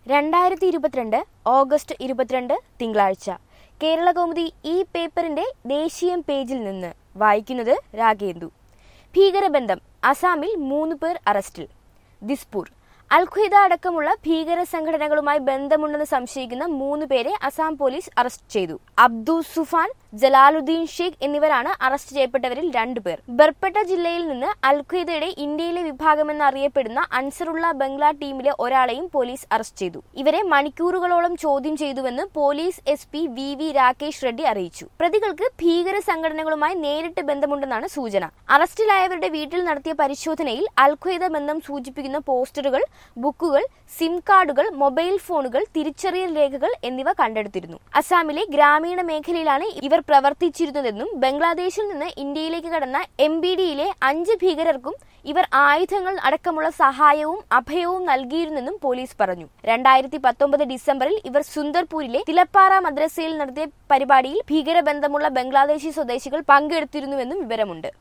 2022 August 22 തിങ്കളാഴ്ച കേരളകൗമുദി ഈ പേപ്പറിന്റെ ദേശീയം പേജിൽ നിന്ന് വായിക്കുന്നത് രാഗേന്ദു. ഭീകരബന്ധം, അസാമിൽ 3 പേർ അറസ്റ്റിൽ. ദിസ്പൂർ. അൽ-ഖ്വയ്ദ അടക്കമുള്ള ഭീകര സംഘടനകളുമായി ബന്ധമുണ്ടെന്ന് സംശയിക്കുന്ന 3 പേരെ അസാം പോലീസ് അറസ്റ്റ് ചെയ്തു. അബ്ദുസുഫാൻ, ജലാലുദ്ദീൻ ഷെയ്ഖ് എന്നിവരാണ് അറസ്റ്റ് ചെയ്യപ്പെട്ടവരിൽ 2 പേർ. ബർപെട്ട ജില്ലയിൽ നിന്ന് അൽ-ഖ്വയ്ദയുടെ ഇന്ത്യയിലെ വിഭാഗമെന്ന് അറിയപ്പെടുന്ന അൻസറുള്ള ബംഗ്ലാ ടീമിലെ ഒരാളെയും പോലീസ് അറസ്റ്റ് ചെയ്തു. ഇവരെ മണിക്കൂറുകളോളം ചോദ്യം ചെയ്തുവെന്ന് police SP VV Rakesh Reddy അറിയിച്ചു. പ്രതികൾക്ക് ഭീകര സംഘടനകളുമായി നേരിട്ട് ബന്ധമുണ്ടെന്നാണ് സൂചന. അറസ്റ്റിലായവരുടെ വീട്ടിൽ നടത്തിയ പരിശോധനയിൽ അൽ-ഖ്വയ്ദ ബന്ധം സൂചിപ്പിക്കുന്ന പോസ്റ്ററുകൾ, ബുക്കുകൾ, സിം കാർഡുകൾ, മൊബൈൽ ഫോണുകൾ, തിരിച്ചറിയൽ രേഖകൾ എന്നിവ കണ്ടെടുത്തിരുന്നു. അസാമിലെ ഗ്രാമീണ മേഖലയിലാണ് ഇവർ പ്രവർത്തിച്ചിരുന്നതെന്നും ബംഗ്ലാദേശിൽ നിന്ന് ഇന്ത്യയിലേക്ക് കടന്ന MBDയിലെ 5 ഭീകരർക്കും ഇവർ ആയുധങ്ങൾ അടക്കമുള്ള സഹായവും അഭയവും നൽകിയിരുന്നെന്നും പോലീസ് പറഞ്ഞു. 2019 ഡിസംബറിൽ ഇവർ സുന്ദർപൂരിലെ തിലപ്പാറ മദ്രസയിൽ നടത്തിയ പരിപാടിയിൽ ഭീകരബന്ധമുള്ള ബംഗ്ലാദേശി സ്വദേശികൾ പങ്കെടുത്തിരുന്നുവെന്നും വിവരമുണ്ട്.